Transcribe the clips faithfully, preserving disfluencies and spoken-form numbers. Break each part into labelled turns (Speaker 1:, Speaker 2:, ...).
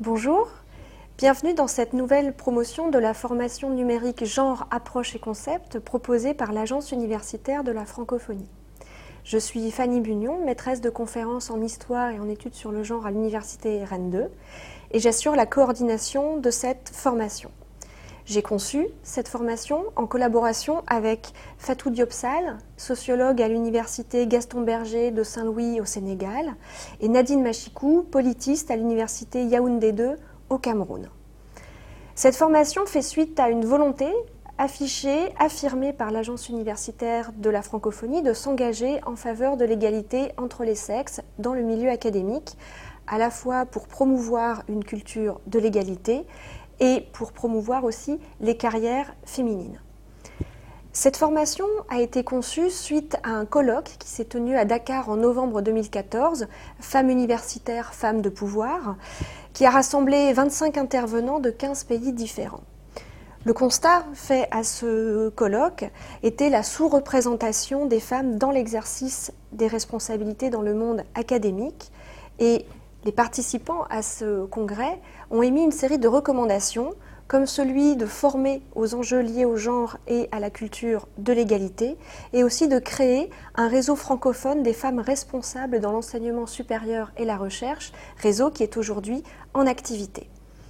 Speaker 1: Bonjour, bienvenue dans cette nouvelle promotion de la formation numérique Genre, Approche et Concept proposée par l'Agence universitaire de la francophonie. Je suis Fanny Bugnon, maîtresse de conférences en histoire et en études sur le genre à l'université Rennes deux et j'assure la coordination de cette formation. J'ai conçu cette formation en collaboration avec Fatou Diop-Sall, sociologue à l'université Gaston Berger de Saint-Louis au Sénégal, et Nadine Machikou, politiste à l'université Yaoundé deux au Cameroun. Cette formation fait suite à une volonté affichée, affirmée par l'Agence universitaire de la francophonie de s'engager en faveur de l'égalité entre les sexes dans le milieu académique, à la fois pour promouvoir une culture de l'égalité et pour promouvoir aussi les carrières féminines. Cette formation a été conçue suite à un colloque qui s'est tenu à Dakar en novembre deux mille quatorze, Femmes universitaires, femmes de pouvoir, qui a rassemblé vingt-cinq intervenants de quinze pays différents. Le constat fait à ce colloque était la sous-représentation des femmes dans l'exercice des responsabilités dans le monde académique, et les participants à ce congrès ont émis une série de recommandations, comme celui de former aux enjeux liés au genre et à la culture de l'égalité, et aussi de créer un réseau francophone des femmes responsables dans l'enseignement supérieur et la recherche, réseau qui est aujourd'hui en activité.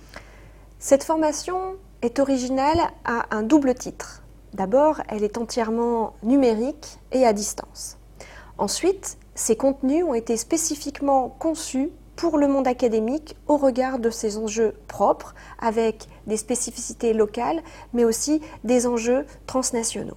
Speaker 1: Cette formation est originale à un double titre. D'abord, elle est entièrement numérique et à distance. Ensuite, ces contenus ont été spécifiquement conçus pour le monde académique au regard de ses enjeux propres, avec des spécificités locales, mais aussi des enjeux transnationaux.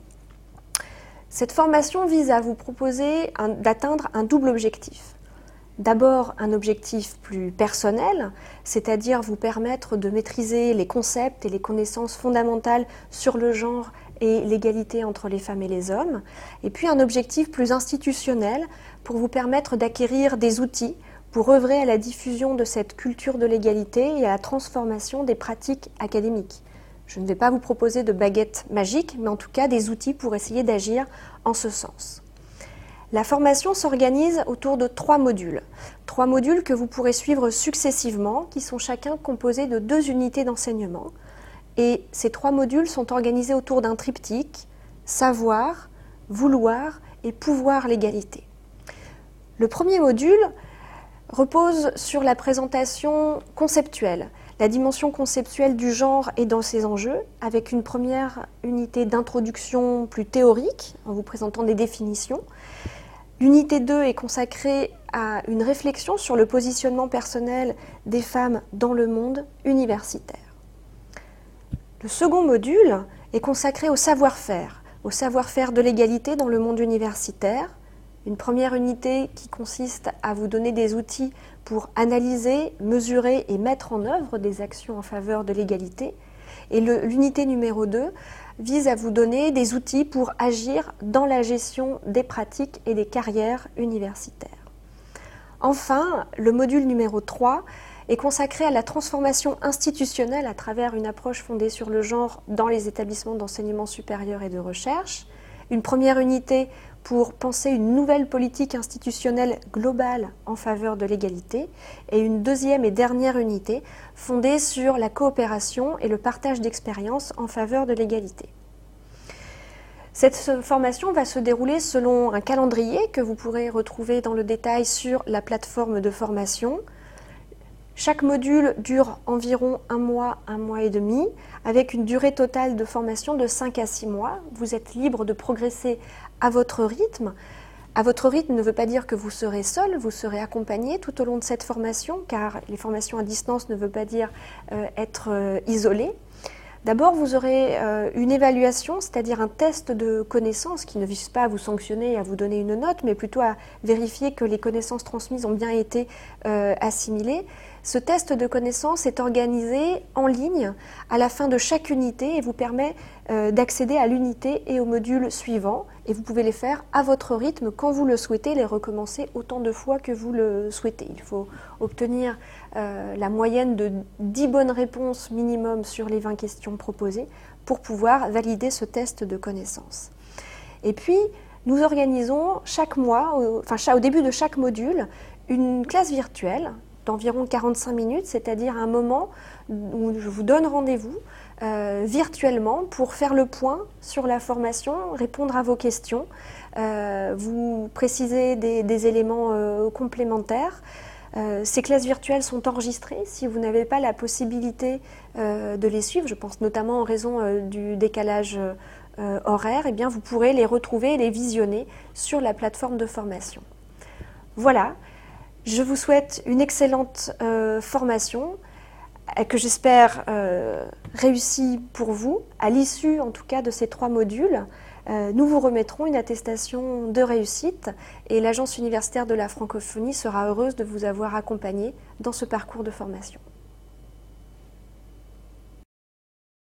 Speaker 1: Cette formation vise à vous proposer un, d'atteindre un double objectif. D'abord, un objectif plus personnel, c'est-à-dire vous permettre de maîtriser les concepts et les connaissances fondamentales sur le genre et l'égalité entre les femmes et les hommes. Et puis un objectif plus institutionnel pour vous permettre d'acquérir des outils pour œuvrer à la diffusion de cette culture de l'égalité et à la transformation des pratiques académiques. Je ne vais pas vous proposer de baguette magique, mais en tout cas des outils pour essayer d'agir en ce sens. La formation s'organise autour de trois modules. Trois modules que vous pourrez suivre successivement, qui sont chacun composés de deux unités d'enseignement. Et ces trois modules sont organisés autour d'un triptyque, savoir, vouloir et pouvoir l'égalité. Le premier module repose sur la présentation conceptuelle, la dimension conceptuelle du genre et dans ses enjeux, avec une première unité d'introduction plus théorique, en vous présentant des définitions. L'unité deux est consacrée à une réflexion sur le positionnement personnel des femmes dans le monde universitaire. Le second module est consacré au savoir-faire, au savoir-faire de l'égalité dans le monde universitaire. Une première unité qui consiste à vous donner des outils pour analyser, mesurer et mettre en œuvre des actions en faveur de l'égalité. Et le, l'unité numéro deux vise à vous donner des outils pour agir dans la gestion des pratiques et des carrières universitaires. Enfin, le module numéro trois est consacré à la transformation institutionnelle à travers une approche fondée sur le genre dans les établissements d'enseignement supérieur et de recherche. Une première unité pour penser une nouvelle politique institutionnelle globale en faveur de l'égalité, et une deuxième et dernière unité fondée sur la coopération et le partage d'expériences en faveur de l'égalité. Cette formation va se dérouler selon un calendrier que vous pourrez retrouver dans le détail sur la plateforme de formation. Chaque module dure environ un mois, un mois et demi, avec une durée totale de formation de cinq à six mois. Vous êtes libre de progresser à votre rythme. À votre rythme ne veut pas dire que vous serez seul, vous serez accompagné tout au long de cette formation, car les formations à distance ne veut pas dire euh, être euh, isolé. D'abord, vous aurez euh, une évaluation, c'est-à-dire un test de connaissances qui ne vise pas à vous sanctionner et à vous donner une note, mais plutôt à vérifier que les connaissances transmises ont bien été euh, assimilées. Ce test de connaissances est organisé en ligne à la fin de chaque unité et vous permet euh, d'accéder à l'unité et au module suivant. Et vous pouvez les faire à votre rythme quand vous le souhaitez, les recommencer autant de fois que vous le souhaitez. Il faut obtenir euh, la moyenne de dix bonnes réponses minimum sur les vingt questions proposées pour pouvoir valider ce test de connaissances. Et puis, nous organisons chaque mois, au, enfin, au début de chaque module, une classe virtuelle d'environ quarante-cinq minutes, c'est-à-dire un moment où je vous donne rendez-vous euh, virtuellement pour faire le point sur la formation, répondre à vos questions, euh, vous préciser des, des éléments euh, complémentaires. Euh, ces classes virtuelles sont enregistrées. Si vous n'avez pas la possibilité euh, de les suivre, je pense notamment en raison euh, du décalage euh, horaire, eh bien vous pourrez les retrouver et les visionner sur la plateforme de formation. Voilà, je vous souhaite une excellente euh, formation que j'espère euh, réussie pour vous. À l'issue en tout cas de ces trois modules, euh, nous vous remettrons une attestation de réussite et l'Agence universitaire de la francophonie sera heureuse de vous avoir accompagné dans ce parcours de formation.